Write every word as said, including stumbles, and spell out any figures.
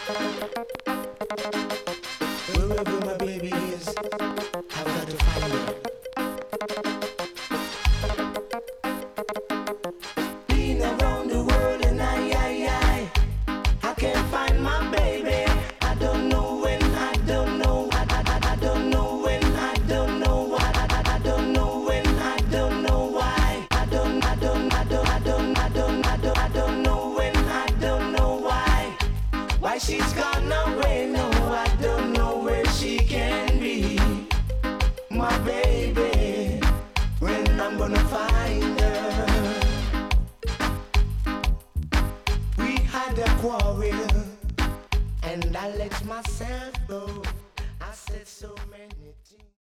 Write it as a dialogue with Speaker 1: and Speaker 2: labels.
Speaker 1: Wherever my baby is, I've got to find her. Been around the world and I, I, I, I can't find my baby. I don't know when, I don't know, I, I, I, I don't know when, I don't know why, I, I, I don't know when, I don't know why. I don't, I don't, I don't, I don't, I don't, I don't, I don't know when, I don't know why. Why she's gone away, no, I don't know where she can be. My baby, when I'm gonna find her. We had a quarrel, and I let myself go. I said so many things.